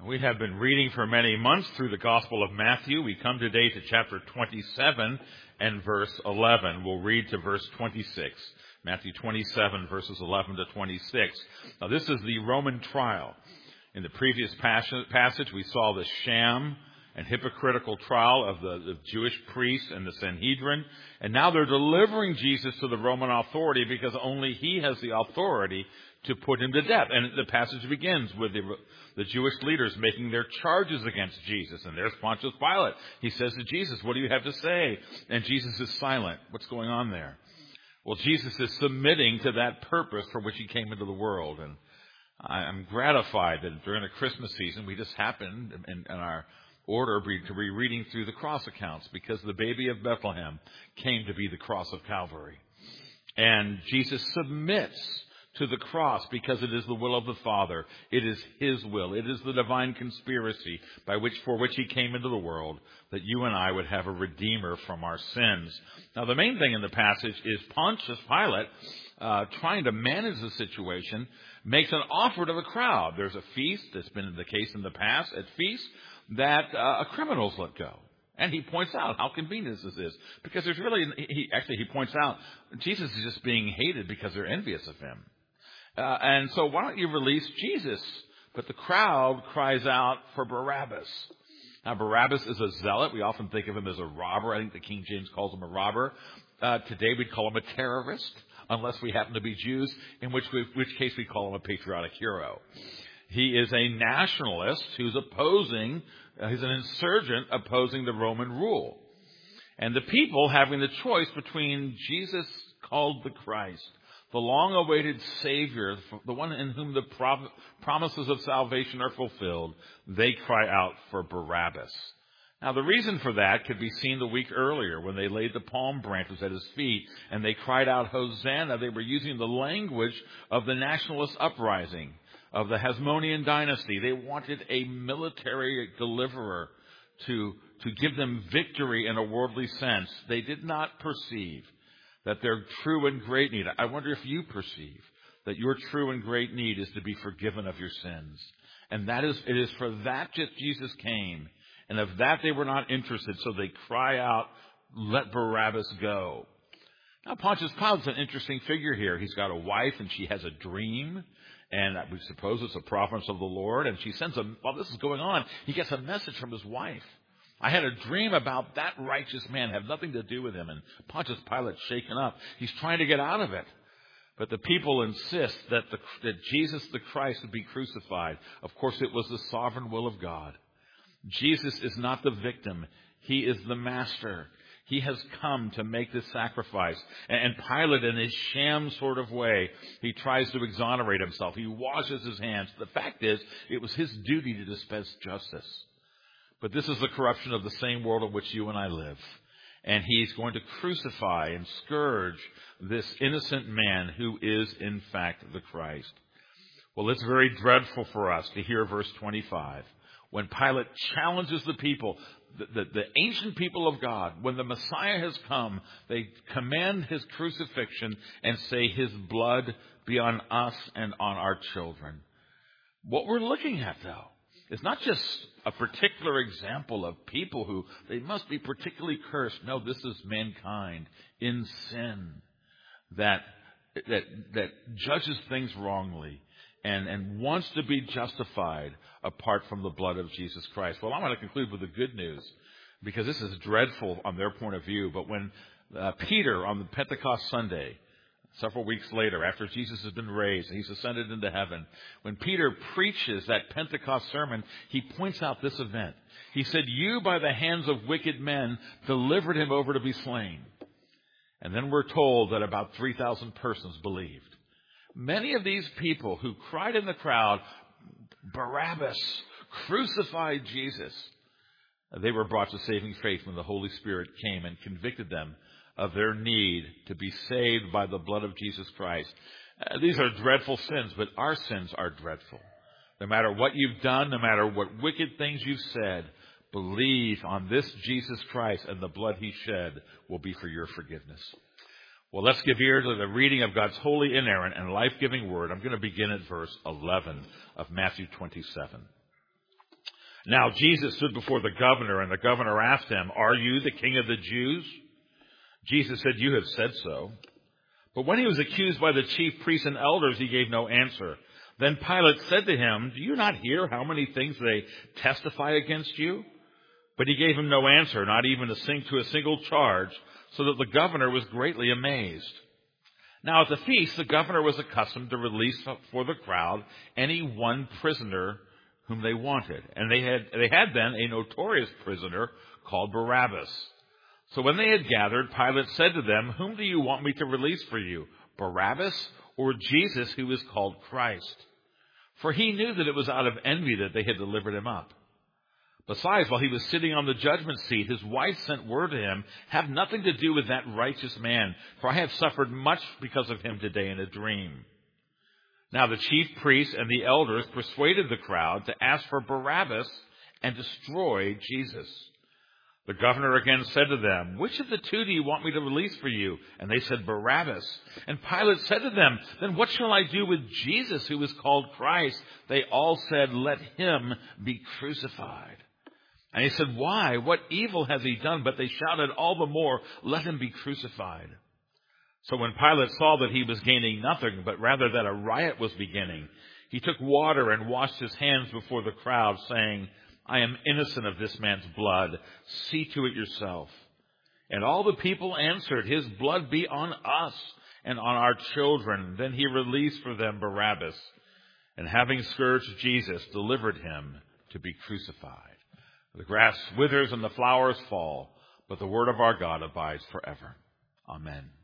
We have been reading for many months through the Gospel of Matthew. We come today to chapter 27 and verse 11. We'll read to verse 26. Matthew 27, verses 11 to 26. Now, this is the Roman trial. In the previous passage, we saw the sham and hypocritical trial of the Jewish priests and the Sanhedrin. And now they're delivering Jesus to the Roman authority because only he has the authority to put him to death. And the passage begins with the Jewish leaders making their charges against Jesus. And there's Pontius Pilate. He says to Jesus, "What do you have to say?" And Jesus is silent. What's going on there? Well, Jesus is submitting to that purpose for which he came into the world. And I'm gratified that during the Christmas season, we just happened in our order to be reading through the cross accounts, because the baby of Bethlehem came to be the cross of Calvary. And Jesus submits to the cross because it is the will of the Father. It is his will. It is the divine conspiracy for which he came into the world, that you and I would have a Redeemer from our sins. Now, the main thing in the passage is Pontius Pilate, trying to manage the situation, makes an offer to the crowd. There's a feast that's been the case in the past at feasts that a criminal's let go. And he points out how convenient this is. Because there's really, he points out, Jesus is just being hated because they're envious of him. And so why don't you release Jesus? But the crowd cries out for Barabbas. Now, Barabbas is a zealot. We often think of him as a robber. I think the King James calls him a robber. Today we'd call him a terrorist, unless we happen to be Jews, in which case we call him a patriotic hero. He is a nationalist who's he's an insurgent opposing the Roman rule. And the people having the choice between Jesus called the Christ, the long-awaited Savior, the one in whom the promises of salvation are fulfilled, they cry out for Barabbas. Now, the reason for that could be seen the week earlier when they laid the palm branches at his feet and they cried out, "Hosanna." They were using the language of the nationalist uprising of the Hasmonean dynasty. They wanted a military deliverer to give them victory in a worldly sense. They did not perceive that their true and great need. I wonder if you perceive that your true and great need is to be forgiven of your sins. And it is for that that Jesus came. And of that they were not interested, so they cry out, "Let Barabbas go." Now, Pontius Pilate's an interesting figure here. He's got a wife, and she has a dream, and we suppose it's a providence of the Lord. And she sends while this is going on, he gets a message from his wife. "I had a dream about that righteous man, have nothing to do with him." And Pontius Pilate's shaken up. He's trying to get out of it. But the people insist that Jesus the Christ would be crucified. Of course, it was the sovereign will of God. Jesus is not the victim. He is the master. He has come to make this sacrifice. And Pilate, in his sham sort of way, he tries to exonerate himself. He washes his hands. The fact is, it was his duty to dispense justice. But this is the corruption of the same world in which you and I live. And he's going to crucify and scourge this innocent man who is, in fact, the Christ. Well, it's very dreadful for us to hear verse 25. When Pilate challenges the people, the ancient people of God, when the Messiah has come, they command his crucifixion and say his blood be on us and on our children. What we're looking at, though, is not just a particular example of people who they must be particularly cursed. No, this is mankind in sin that judges things wrongly and wants to be justified apart from the blood of Jesus Christ. Well, I'm going to conclude with the good news, because this is dreadful on their point of view. But when Peter, on the Pentecost Sunday, several weeks later, after Jesus has been raised and he's ascended into heaven, when Peter preaches that Pentecost sermon, he points out this event. He said, "You, by the hands of wicked men, delivered him over to be slain." And then we're told that about 3,000 persons believed. Many of these people who cried in the crowd, "Barabbas, crucify Jesus," they were brought to saving faith when the Holy Spirit came and convicted them of their need to be saved by the blood of Jesus Christ. These are dreadful sins, but our sins are dreadful. No matter what you've done, no matter what wicked things you've said, believe on this Jesus Christ, and the blood he shed will be for your forgiveness. Well, let's give ear to the reading of God's holy, inerrant, and life-giving word. I'm going to begin at verse 11 of Matthew 27. Now Jesus stood before the governor, and the governor asked him, "Are you the king of the Jews?" Jesus said, "You have said so." But when he was accused by the chief priests and elders, he gave no answer. Then Pilate said to him, "Do you not hear how many things they testify against you?" But he gave him no answer, not even to a single charge, so that the governor was greatly amazed. Now at the feast, the governor was accustomed to release for the crowd any one prisoner whom they wanted. And they had then a notorious prisoner called Barabbas. So when they had gathered, Pilate said to them, "Whom do you want me to release for you, Barabbas or Jesus, who is called Christ?" For he knew that it was out of envy that they had delivered him up. Besides, while he was sitting on the judgment seat, his wife sent word to him, "Have nothing to do with that righteous man, for I have suffered much because of him today in a dream." Now the chief priests and the elders persuaded the crowd to ask for Barabbas and destroy Jesus. The governor again said to them, "Which of the two do you want me to release for you?" And they said, "Barabbas." And Pilate said to them, "Then what shall I do with Jesus, who is called Christ?" They all said, "Let him be crucified." And he said, "Why? What evil has he done?" But they shouted all the more, "Let him be crucified." So when Pilate saw that he was gaining nothing, but rather that a riot was beginning, he took water and washed his hands before the crowd, saying, "I am innocent of this man's blood. See to it yourself." And all the people answered, "His blood be on us and on our children." Then he released for them Barabbas, and having scourged Jesus, delivered him to be crucified. The grass withers and the flowers fall, but the word of our God abides forever. Amen.